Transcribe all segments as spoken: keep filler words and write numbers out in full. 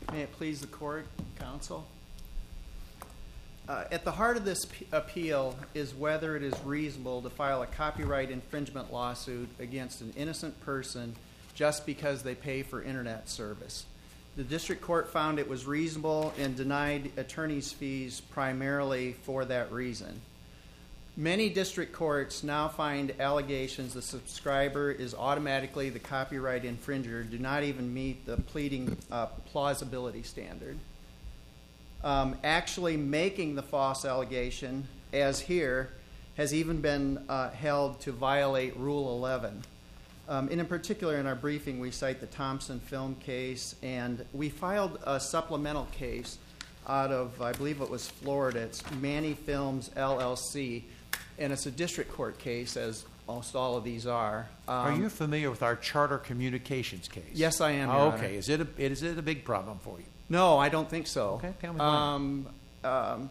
May it please the court, counsel. Uh, at the heart of this p- appeal is whether it is reasonable to file a copyright infringement lawsuit against an innocent person just because they pay for internet service. The district court found it was reasonable and denied attorney's fees primarily for that reason. Many district courts now find allegations the subscriber is automatically the copyright infringer do not even meet the pleading uh, plausibility standard. Um, actually making the false allegation, as here, has even been uh, held to violate Rule eleven. Um, and in particular, in our briefing, we cite the Thompson film case, and we filed a supplemental case out of, I believe it was Florida. It's Manny Films, L L C, and it's a district court case, as most all of these are. Um, are you familiar with our Charter Communications case? Yes, I am, Your oh, Honor. Okay. Is it, a, is it a big problem for you? No, I don't think so. Okay, tell me why. Um, um,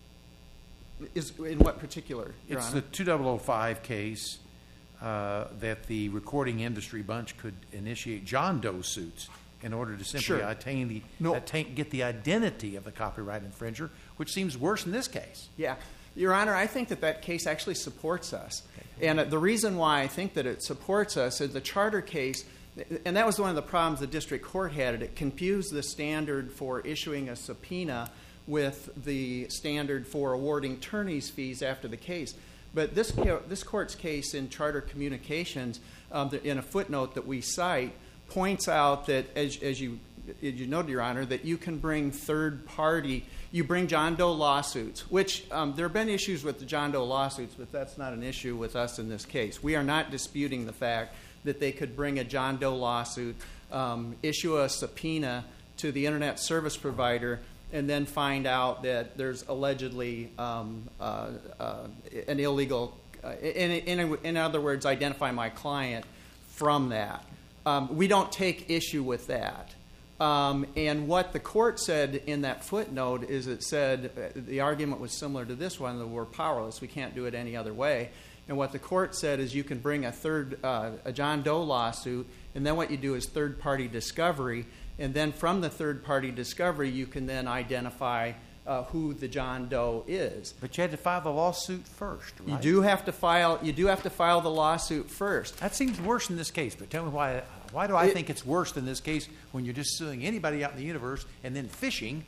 is, in what particular, Your It's Honor? the two thousand five case uh, that the recording industry bunch could initiate John Doe suits in order to simply Sure. attain the, No. attain, get the identity of the copyright infringer, which seems worse in this case. Yeah. Your Honor, I think that that case actually supports us. And uh, the reason why I think that it supports us is the charter case, and that was one of the problems the district court had. It confused the standard for issuing a subpoena with the standard for awarding attorney's fees after the case. But this, this court's case in Charter Communications, um, in a footnote that we cite, points out that, as, as you as you noted, Your Honor, that you can bring third-party, you bring John Doe lawsuits, which um, there have been issues with the John Doe lawsuits, but that's not an issue with us in this case. We are not disputing the fact that they could bring a John Doe lawsuit, um, issue a subpoena to the internet service provider, and then find out that there's allegedly um, uh, uh, an illegal, uh, in, in, in other words, identify my client from that. Um, we don't take issue with that. Um, and what the court said in that footnote is it said uh, the argument was similar to this one, that we're powerless. We can't do it any other way. And what the court said is you can bring a third, uh, a John Doe lawsuit, and then what you do is third-party discovery. And then from the third-party discovery, you can then identify uh, who the John Doe is. But you had to file the lawsuit first, right? You do have to file. You do have to file the lawsuit first. That seems worse in this case, but tell me why. Why do I It- think it's worse than this case when you're just suing anybody out in the universe and then phishing?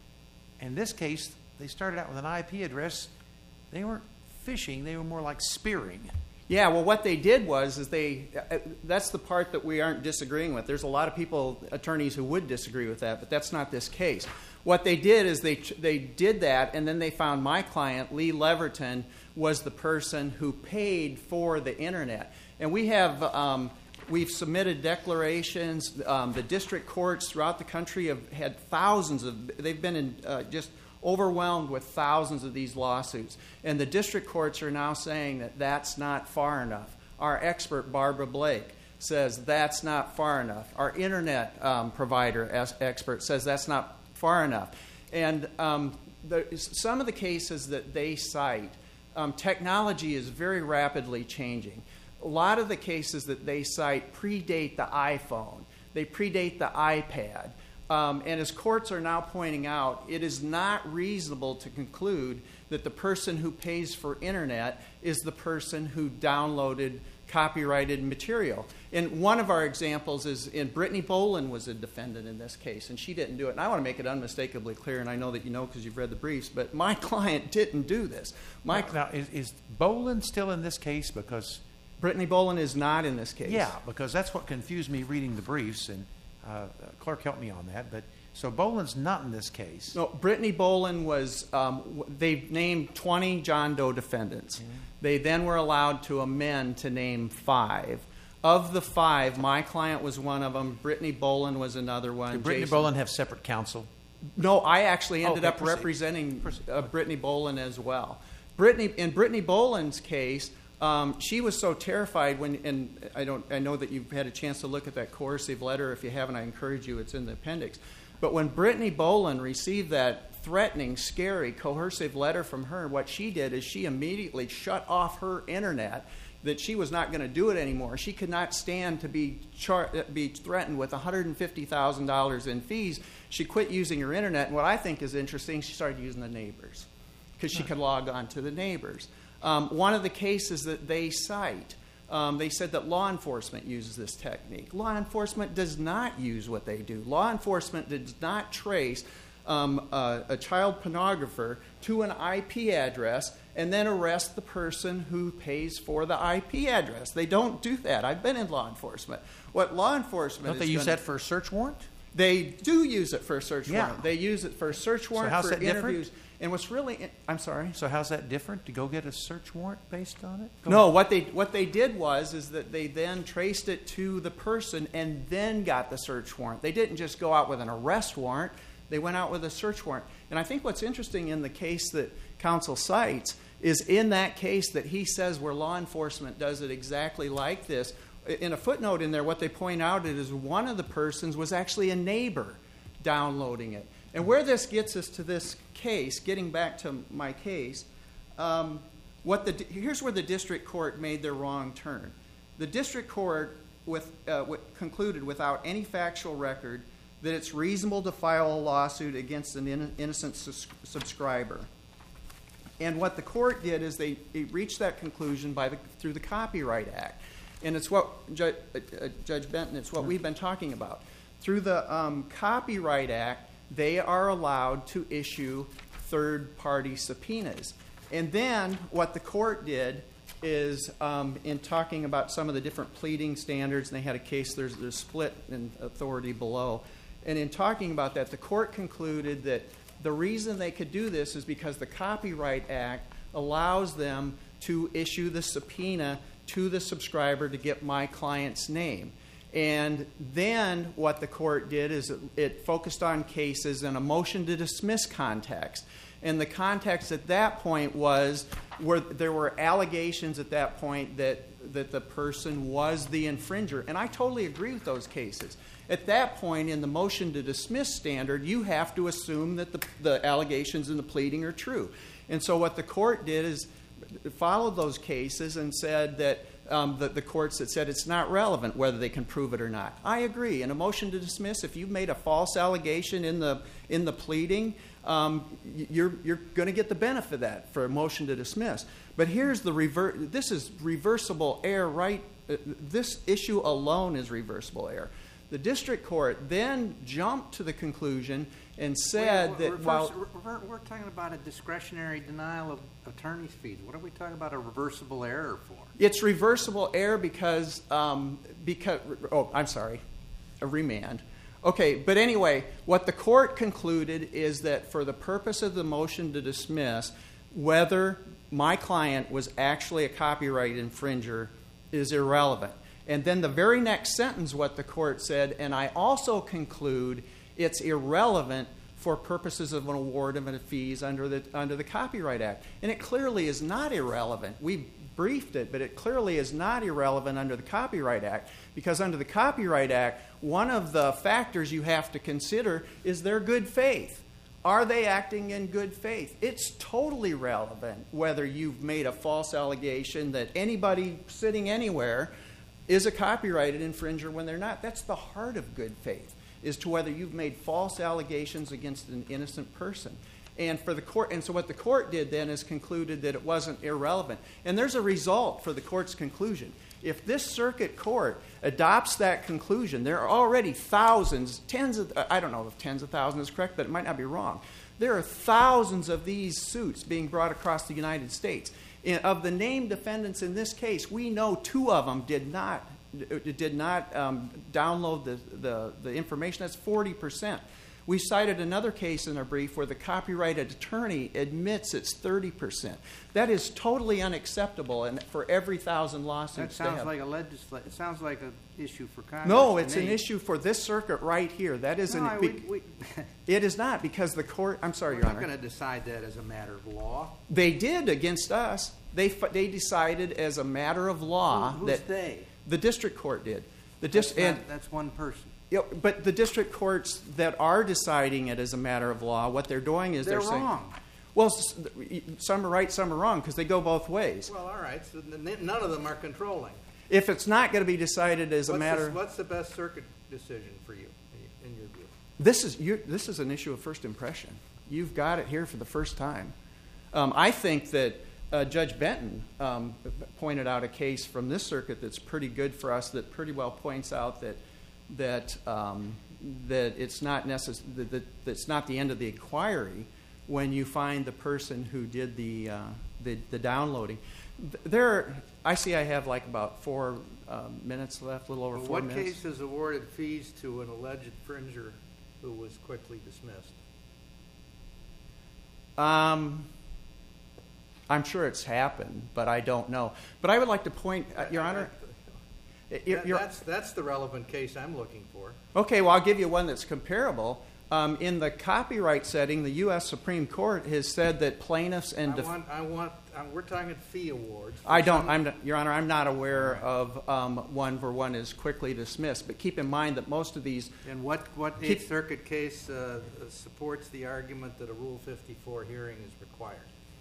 In this case, they started out with an I P address. They weren't phishing. They were more like spearing. Yeah, well, what they did was is they uh, that's the part that we aren't disagreeing with. There's a lot of people, attorneys, who would disagree with that, but that's not this case. What they did is they they did that, and then they found my client, Lee Leverton, was the person who paid for the internet. And we have um, we've submitted declarations. Um, the district courts throughout the country have had thousands of. They've been in uh, just. overwhelmed with thousands of these lawsuits. And the district courts are now saying that that's not far enough. Our expert, Barbara Blake, says that's not far enough. Our internet um, provider as expert says that's not far enough. And um, the, some of the cases that they cite, um, technology is very rapidly changing. A lot of the cases that they cite predate the iPhone. They predate the iPad. Um, and as courts are now pointing out, it is not reasonable to conclude that the person who pays for internet is the person who downloaded copyrighted material. And one of our examples is in Brittany Boland was a defendant in this case, and she didn't do it. And I want to make it unmistakably clear, and I know that you know because you've read the briefs, but my client didn't do this. My now, now is, is Boland still in this case? Because Brittany Boland is not in this case. Yeah, because that's what confused me reading the briefs, and uh, clerk helped me on that. But so Boland's not in this case. No, Brittany Boland was. Um, they named twenty John Doe defendants. Mm-hmm. They then were allowed to amend to name five. Of the five, my client was one of them. Brittany Boland was another one. Did Brittany Jason, Boland have separate counsel? No, I actually ended okay, up proceed. representing Proceed. Uh, Brittany Boland as well. Brittany, in Brittany Boland's case, um, she was so terrified when, and I don't, I know that you've had a chance to look at that coercive letter. If you haven't, I encourage you. It's in the appendix. But when Brittany Boland received that threatening, scary, coercive letter from her, what she did is she immediately shut off her internet that she was not going to do it anymore. She could not stand to be char- be threatened with one hundred fifty thousand dollars in fees. She quit using her internet, and what I think is interesting, she started using the neighbors because she could log on to the neighbors. Um, one of the cases that they cite, um, they said that law enforcement uses this technique. Law enforcement does not use what they do. Law enforcement does not trace um, uh, a child pornographer to an I P address and then arrest the person who pays for the I P address. They don't do that. I've been in law enforcement. What law enforcement Don't they is use gonna, that for a search warrant? They do use it for a search Yeah. warrant. They use it for a search warrant, how's for that different? interviews. And what's really, I'm sorry. So how's that different, to go get a search warrant based on it? Go No, ahead. what they what they did was is that they then traced it to the person and then got the search warrant. They didn't just go out with an arrest warrant. They went out with a search warrant. And I think what's interesting in the case that counsel cites is in that case that he says where law enforcement does it exactly like this. In a footnote in there, what they point out is one of the persons was actually a neighbor downloading it. And where this gets us to this case, getting back to my case, um, what the here's where the district court made their wrong turn. The district court with, uh, w- concluded without any factual record that it's reasonable to file a lawsuit against an in- innocent sus- subscriber. And what the court did is they, they reached that conclusion by the, through the Copyright Act. And it's what, Ju- uh, uh, Judge Benton, it's what we've been talking about. Through the um, Copyright Act, they are allowed to issue third-party subpoenas. And then what the court did is, um, in talking about some of the different pleading standards, and they had a case, there's, there's split in authority below, and in talking about that, the court concluded that the reason they could do this is because the Copyright Act allows them to issue the subpoena to the subscriber to get my client's name. And then what the court did is it, it focused on cases in a motion to dismiss context. And the context at that point was where there were allegations at that point that, that the person was the infringer. And I totally agree with those cases. At that point in the motion to dismiss standard, you have to assume that the, the allegations in the pleading are true. And so what the court did is followed those cases and said that Um, the, the courts that said it's not relevant whether they can prove it or not. I agree. In a motion to dismiss, if you've made a false allegation in the in the pleading, um, you're you're going to get the benefit of that for a motion to dismiss. But here's the rever- This is reversible error, right? Uh, this issue alone is reversible error. The district court then jumped to the conclusion and said Wait, that reverse, while we're, we're talking about a discretionary denial of attorney's fees. What are we talking about a reversible error for? It's reversible error because, um, because, oh, I'm sorry, a remand. Okay, but anyway, what the court concluded is that for the purpose of the motion to dismiss, whether my client was actually a copyright infringer is irrelevant. And then the very next sentence, what the court said, and I also conclude it's irrelevant for purposes of an award of fees under the under the Copyright Act. And it clearly is not irrelevant. We briefed it, but it clearly is not irrelevant under the Copyright Act, because under the Copyright Act, one of the factors you have to consider is their good faith. Are they acting in good faith? It's totally relevant whether you've made a false allegation that anybody sitting anywhere is a copyrighted infringer when they're not. That's the heart of good faith, is to whether you've made false allegations against an innocent person. And for the court, and so what the court did then is concluded that it wasn't irrelevant. And there's a result for the court's conclusion. If this circuit court adopts that conclusion, there are already thousands, tens of, I don't know if tens of thousands is correct, but it might not be wrong. There are thousands of these suits being brought across the United States. In, of the named defendants in this case, we know two of them did not did not um, download the, the, the information. That's forty percent. We cited another case in our brief where the copyrighted attorney admits it's thirty percent. That is totally unacceptable, and for every thousand lawsuits That they sounds have. like a legisla- It sounds like an issue for Congress. No, to it's me. an issue for this circuit right here. That is No, an. we, we, It is not, because the court. I'm sorry, we're Your not Honor. going to decide that as a matter of law. They did against us. They they decided as a matter of law Who, who's that they? the district court did. The That's, dis- not, and that's one person. Yeah, but the district courts that are deciding it as a matter of law, what they're doing is They're they're saying, wrong. Well, s- some are right, some are wrong, because they go both ways. Well, all right, so n- none of them are controlling. If it's not going to be decided as a What's matter, the, what's the best circuit decision for you, in in your view? this is you, this is an issue of first impression. You've got it here for the first time. Um, I think that uh, Judge Benton um, pointed out a case from this circuit that's pretty good for us. That pretty well points out that that um, that it's not necess- that, that that's not the end of the inquiry when you find the person who did the uh, the, the downloading. There, I see I have like about four um, minutes left, a little over Well, four what minutes. case has awarded fees to an alleged infringer who was quickly dismissed? Um, I'm sure it's happened, but I don't know. But I would like to point, uh, Your Honor. Your- That- your- that's, that's the relevant case I'm looking for. okay, well, I'll give you one that's comparable. Um, in the copyright setting, the U S Supreme Court has said that plaintiffs and I def- want, I want, uh, we're talking fee awards. for I don't. some- I'm not, Your Honor. I'm not aware of um, one where one is quickly dismissed. But keep in mind that most of these. And what, what Keep- Eighth Circuit case uh, supports the argument that a Rule fifty-four hearing is required?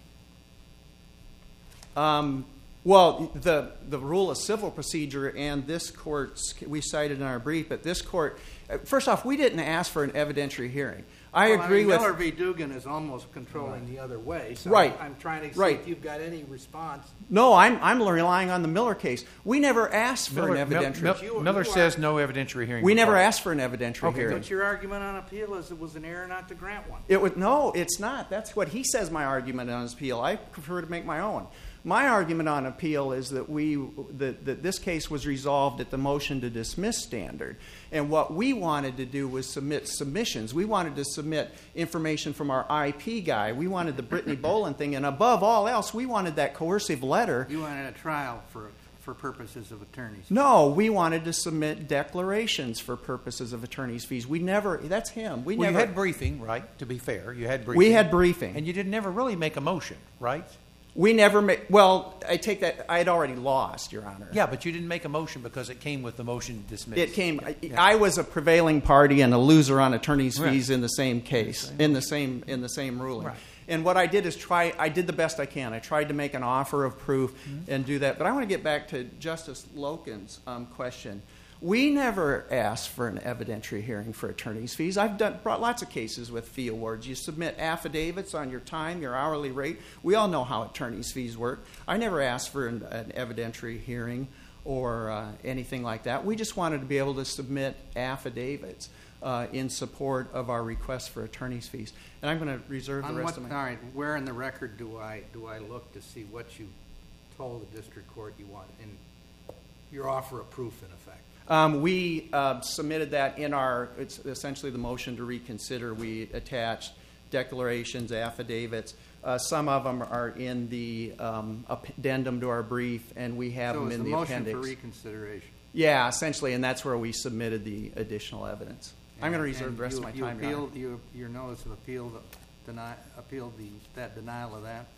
Um, well, the the rule of civil procedure and this court's we cited in our brief, but this court. uh, First off, we didn't ask for an evidentiary hearing. I Well, agree mean, with. Miller v. Dugan is almost controlling the other way. So Right. I'm trying to see Right. if you've got any response. No, I'm I'm relying on the Miller case. We never asked for Miller, an Mil- evidentiary. Mil- You- Miller you are- says no evidentiary hearing. we never required. asked for an evidentiary Okay, hearing. But your argument on appeal is it was an error not to grant one. It would no, it's not. That's what he says. My argument on his appeal. I prefer to make my own. My argument on appeal is that we that, that this case was resolved at the motion to dismiss standard, and what we wanted to do was submit submissions. We wanted to submit information from our I P guy. We wanted the Brittany Boland thing, and above all else, we wanted that coercive letter. You wanted a trial for, for purposes of attorneys. No, we wanted to submit declarations for purposes of attorney's fees. We never. That's him. We Well, never. you had briefing, right? To be fair, you had briefing. we had briefing. and you did never really make a motion, right? We never made. Well, I take that. I had already lost, Your Honor. Yeah, but you didn't make a motion because it came with the motion to dismiss. It came. Yeah, I, yeah. I was a prevailing party and a loser on attorney's Right. fees in the same case, in the same in the same ruling. Right. And what I did is try. I did the best I can. I tried to make an offer of proof Mm-hmm. and do that. But I want to get back to Justice Loken's um, question. We never asked for an evidentiary hearing for attorney's fees. I've done brought lots of cases with fee awards. You submit affidavits on your time, your hourly rate. We all know how attorney's fees work. I never asked for an, an evidentiary hearing or uh, anything like that. We just wanted to be able to submit affidavits uh, in support of our request for attorney's fees. And I'm going to reserve the On rest what, of my all right, where in the record do I, do I look to see what you told the district court you want in your offer of proof, in effect? Um, we uh, submitted that in our, it's essentially the motion to reconsider. We attached declarations, affidavits. Uh, some of them are in the um, addendum to our brief, and we have So them it's in the the motion appendix. for reconsideration. Yeah, essentially, and that's where we submitted the additional evidence. I'm going to And- reserve and the rest you- of my you time, Your Honor. appealed- you- Your notice of appeal, deny, appealed the, that denial of that?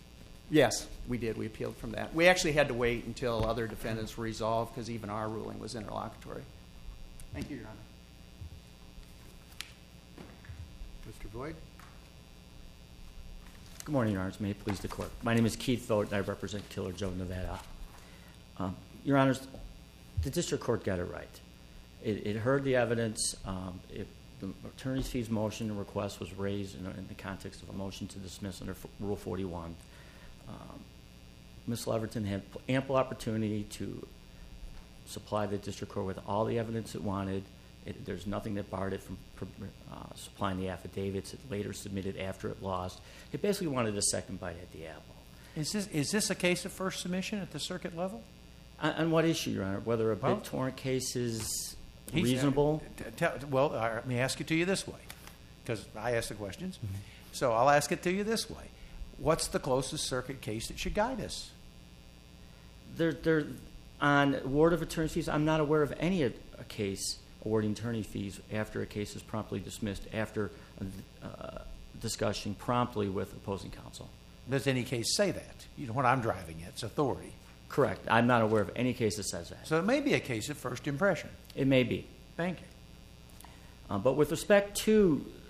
Yes, we did. We appealed from that. We actually had to wait until other defendants were resolved because even our ruling was interlocutory. Thank you, Your Honor. Mister Boyd? Good morning, Your Honors. May it please the Court. My name is Keith Thote, and I represent Killer Joe Nevada. Um, Your Honors, the district court got it right. It, it heard the evidence. Um, it, the attorney's fees motion and request was raised in, in the context of a motion to dismiss under F- Rule forty-one. Um, Miz Leverton had ample opportunity to supply the district court with all the evidence it wanted. It, there's nothing that barred it from uh, supplying the affidavits it later submitted after it lost. It basically wanted a second bite at the apple. Is this is this a case of first submission at the circuit level? On, on what issue, Your Honor? Whether a Well, BitTorrent case is He's- reasonable? uh, t- t- well, uh, let me ask it to you this way, because I ask the questions. Mm-hmm. So I'll ask it to you this way: what's the closest circuit case that should guide us? There, there, on award of attorney fees, I'm not aware of any a, a case awarding attorney fees after a case is promptly dismissed after a uh, discussion promptly with opposing counsel. Does any case say that? You know what I'm driving at? It's authority. Correct. I'm not aware of any case that says that. So it may be a case of first impression. It may be. Thank you. Uh, but with respect to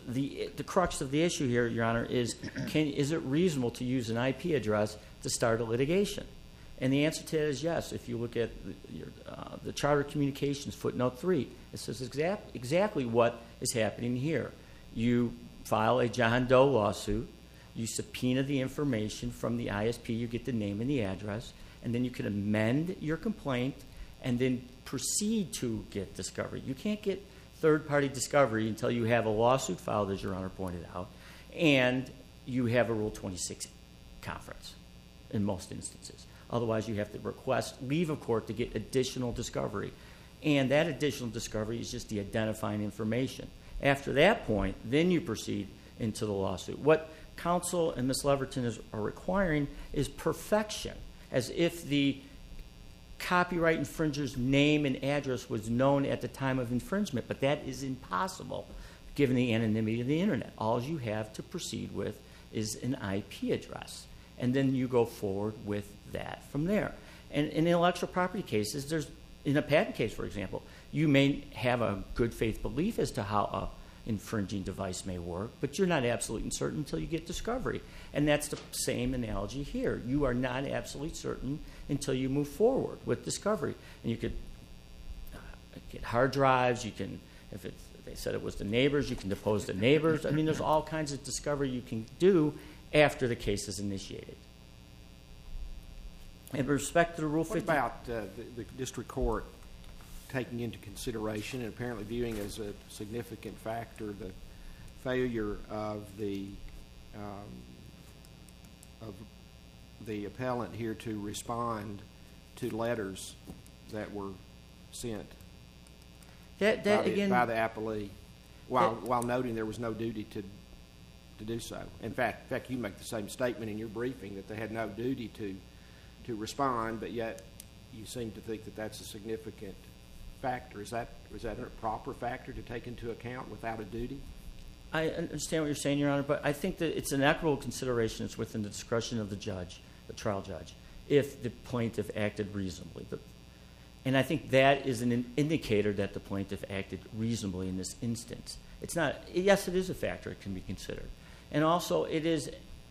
the the crux of the issue here, Your Honor, is can is it reasonable to use an I P address to start a litigation? And the answer to that is yes. If you look at the, your, uh, the Charter Communications footnote three, it says exact, exactly what is happening here. You file a John Doe lawsuit, you subpoena the information from the I S P, you get the name and the address, and then you can amend your complaint and then proceed to get discovery. You can't get third-party discovery until you have a lawsuit filed, as Your Honor pointed out, and you have a Rule twenty-six conference in most instances. Otherwise, you have to request leave of court to get additional discovery. And that additional discovery is just the identifying information. After that point, then you proceed into the lawsuit. What counsel and Miz Leverton is, are requiring is perfection, as if the copyright infringer's name and address was known at the time of infringement. But that is impossible given the anonymity of the Internet. All you have to proceed with is an I P address. And then you go forward with that from there. And in intellectual property cases, there's, in a patent case, for example, you may have a good faith belief as to how a infringing device may work, but you're not absolutely certain until you get discovery. And that's the same analogy here. You are not absolutely certain until you move forward with discovery. And you could uh, get hard drives, you can, if it's, they said it was the neighbors, you can depose the neighbors. I mean, there's all kinds of discovery you can do after the case is initiated. And with respect to the Rule What fifty... about uh, the, the district court taking into consideration and apparently viewing as a significant factor the failure of the um, of the appellant here to respond to letters that were sent that, that, by, the, again, by the appellee, while that, while noting there was no duty to to do so. In fact, in fact, you make the same statement in your briefing that they had no duty to to respond, but yet you seem to think that that's a significant factor. Is that is that a proper factor to take into account without a duty? I understand what you're saying, Your Honor, but I think that it's an equitable consideration. It's within the discretion of the judge, the trial judge, if the plaintiff acted reasonably. But, and I think that is an indicator that the plaintiff acted reasonably in this instance. It's not, yes, it is a factor it can be considered. And also, it is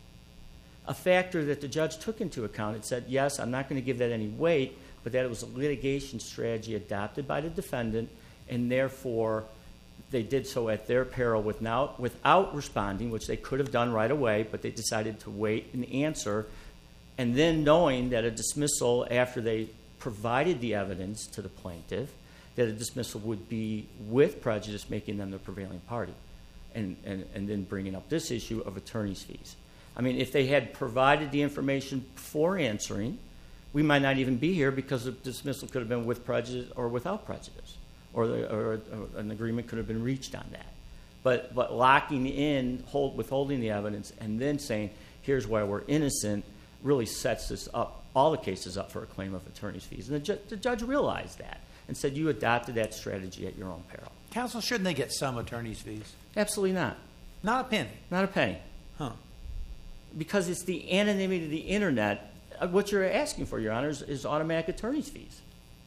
a factor that the judge took into account. It said, yes, I'm not going to give that any weight, but that it was a litigation strategy adopted by the defendant, and therefore they did so at their peril without, without responding, which they could have done right away, but they decided to wait and answer, and then knowing that a dismissal after they provided the evidence to the plaintiff, that a dismissal would be with prejudice, making them the prevailing party, and, and, and then bringing up this issue of attorney's fees. I mean, if they had provided the information before answering, we might not even be here because the dismissal could have been with prejudice or without prejudice, or, the, or, or an agreement could have been reached on that. But, but locking in, hold, withholding the evidence, and then saying, here's why we're innocent, really sets this up, all the cases up for a claim of attorney's fees. And the, ju- the judge realized that and said, you adopted that strategy at your own peril. Counsel, shouldn't they get some attorney's fees? Absolutely not. Not a penny. Not a penny. Huh. Because it's the anonymity of the Internet. What you're asking for, Your Honors, is automatic attorney's fees.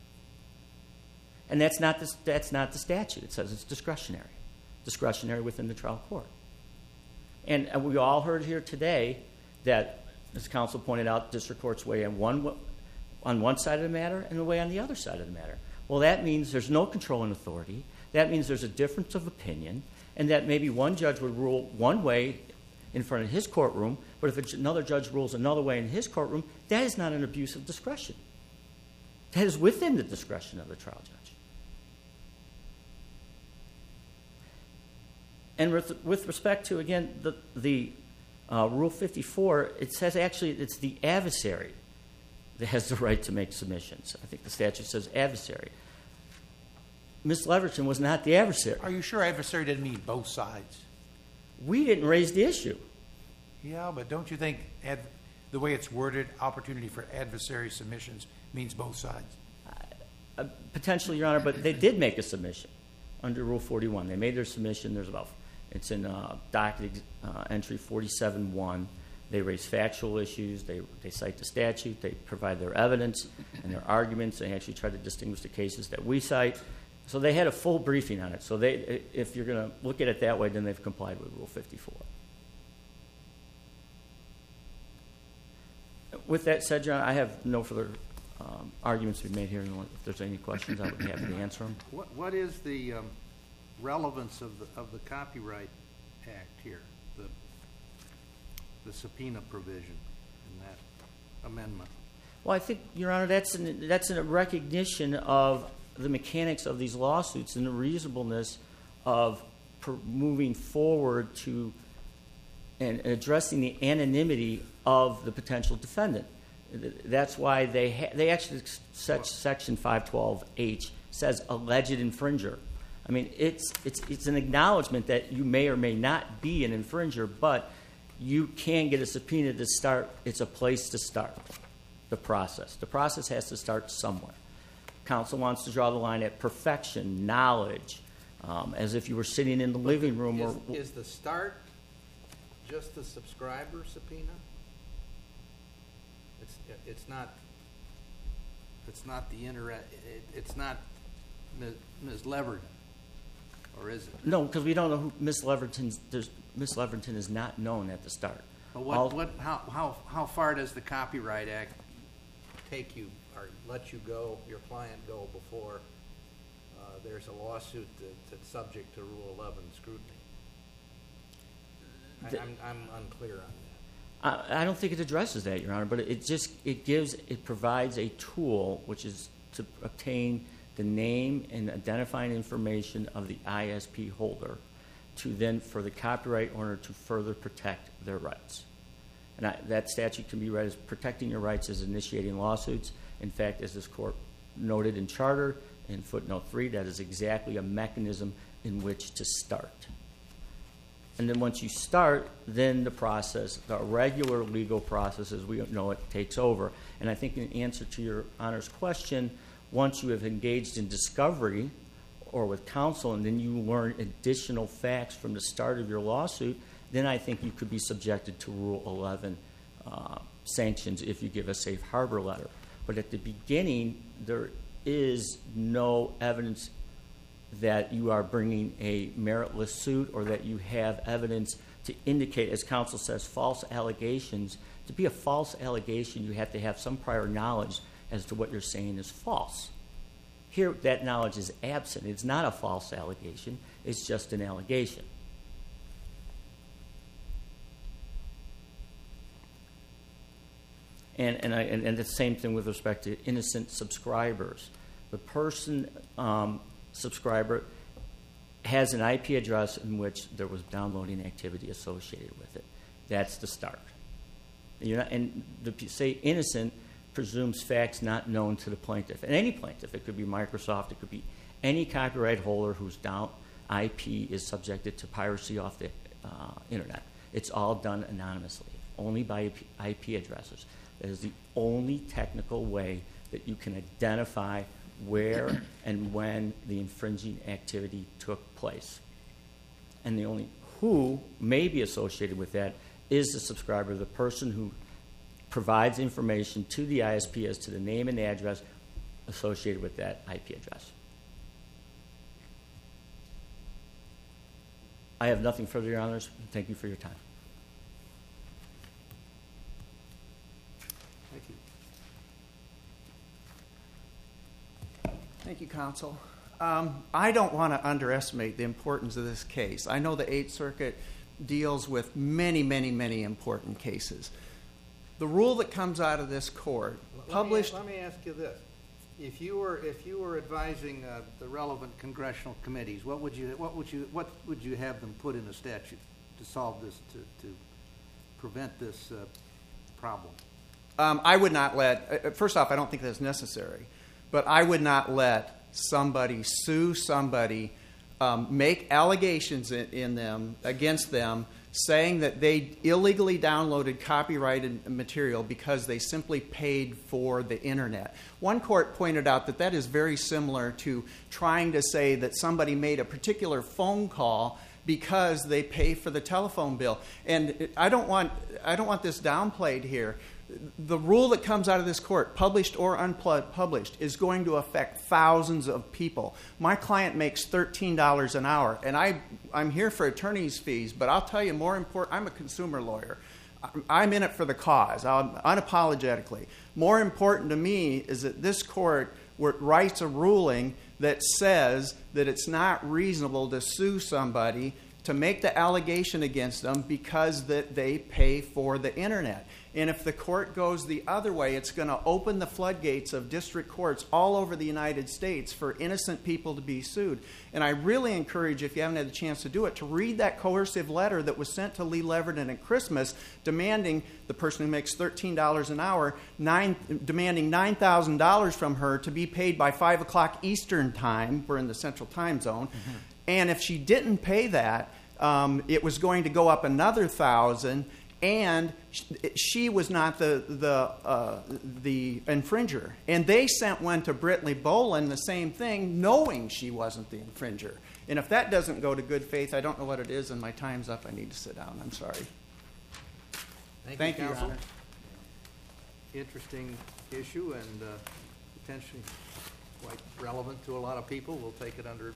And that's not the, that's not the statute. It says it's discretionary. Discretionary within the trial court. And, and we all heard here today that, as counsel pointed out, district courts weigh on one, on one side of the matter and weigh on the other side of the matter. Well, that means there's no controlling authority. That means there's a difference of opinion, and that maybe one judge would rule one way in front of his courtroom, but if another judge rules another way in his courtroom, that is not an abuse of discretion. That is within the discretion of the trial judge. And with, with respect to, again, the, the uh, Rule fifty-four, it says actually it's the adversary that has the right to make submissions. I think the statute says adversary. Miz Leverton was not the adversary. Are you sure adversary didn't mean both sides? We didn't raise the issue. Yeah, but don't you think ad, the way it's worded, opportunity for adversary submissions, means both sides? Uh, potentially, Your Honor, but they did make a submission under Rule forty-one. They made their submission. There's about, it's in uh, docket uh, entry forty-seven one. They raise factual issues. They, they cite the statute. They provide their evidence and their arguments. They actually try to distinguish the cases that we cite. So they had a full briefing on it. So they, if you're going to look at it that way, then they've complied with Rule fifty-four. With that said, John, I have no further um, arguments to be made here. If there's any questions, I would be happy to answer them. What, what is the um, relevance of the, of the Copyright Act here, the, the subpoena provision in that amendment? Well, I think, Your Honor, that's an, that's a recognition of the mechanics of these lawsuits and the reasonableness of per moving forward to and addressing the anonymity of the potential defendant. That's why they ha they actually such Section five twelve H says alleged infringer. I mean, it's it's it's an acknowledgement that you may or may not be an infringer, but you can get a subpoena to start. It's a place to start the process. The process has to start somewhere. Counsel wants to draw the line at perfection, knowledge, um, as if you were sitting in the living room. Is, or is the start just the subscriber subpoena? It's it's not. It's not the internet. It, it's not Miz Leverton, or is it? No, because we don't know who Miz Leverton's. There's, Miz Leverton is not known at the start. But what, All, what, how, how, how far does the Copyright Act take you, or let you go, your client go, before uh, there's a lawsuit that, that's subject to Rule eleven scrutiny? I, The- I'm, I'm unclear on that. I, I don't think it addresses that, Your Honor, but it just it gives it provides a tool which is to obtain the name and identifying information of the I S P holder, to then for the copyright owner to further protect their rights. And I, that statute can be read as protecting your rights as initiating lawsuits. In fact, as this court noted in Charter in footnote three, that is exactly a mechanism in which to start. And then once you start, then the process, the regular legal process as we know it, takes over. And I think in answer to Your Honor's question, once you have engaged in discovery or with counsel and then you learn additional facts from the start of your lawsuit, then I think you could be subjected to Rule eleven uh, sanctions if you give a safe harbor letter. But at the beginning, there is no evidence that you are bringing a meritless suit or that you have evidence to indicate, as counsel says, false allegations. To be a false allegation, you have to have some prior knowledge as to what you're saying is false. Here, that knowledge is absent. It's not a false allegation. It's just an allegation. And, and, I, and, and the same thing with respect to innocent subscribers. The person, um, subscriber, has an I P address in which there was downloading activity associated with it. That's the start. You're not, and the say innocent presumes facts not known to the plaintiff. And any plaintiff, it could be Microsoft, it could be any copyright holder whose down I P is subjected to piracy off the uh, internet. It's all done anonymously, only by I P addresses. That is the only technical way that you can identify where and when the infringing activity took place. And the only who may be associated with that is the subscriber, the person who provides information to the I S P as to the name and address associated with that I P address. I have nothing further, Your Honors. Thank you for your time. Thank you. Thank you, counsel. Um, I don't want to underestimate the importance of this case. I know the Eighth Circuit deals with many, many, many important cases. The rule that comes out of this court, published... Let me, let me ask you this. If you were, if you were advising uh, the relevant congressional committees, what would you, what would you, what would you have them put in a statute to solve this, to, to prevent this uh, problem? Um, I would not let, uh, first off, I don't think that's necessary, but I would not let somebody sue somebody, um, make allegations in, in them, against them, saying that they illegally downloaded copyrighted material because they simply paid for the internet. One court pointed out that that is very similar to trying to say that somebody made a particular phone call because they pay for the telephone bill. And I don't want, I don't want this downplayed here. the rule that comes out of this court, published or unpublished, is going to affect thousands of people. My client makes thirteen dollars an hour, and I, I'm here for attorney's fees, but I'll tell you more important, I'm a consumer lawyer. I'm in it for the cause, I'm unapologetically. More important to me is that this court writes a ruling that says that it's not reasonable to sue somebody to make the allegation against them because that they pay for the internet. And if the court goes the other way, it's going to open the floodgates of district courts all over the United States for innocent people to be sued. And I really encourage, if you haven't had the chance to do it, to read that coercive letter that was sent to Lee Leverton at Christmas demanding the person who makes thirteen dollars an hour, nine, demanding nine thousand dollars from her to be paid by five o'clock Eastern time. We're in the Central Time Zone. Mm-hmm. And if she didn't pay that, um, it was going to go up another thousand. And she was not the the uh, the infringer. And they sent one to Britley Bolin, the same thing, knowing she wasn't the infringer. And if that doesn't go to good faith, I don't know what it is, and my time's up. I need to sit down. I'm sorry. Thank, Thank you, you, Your counsel. Honor. Interesting issue and uh, potentially quite relevant to a lot of people. We'll take it under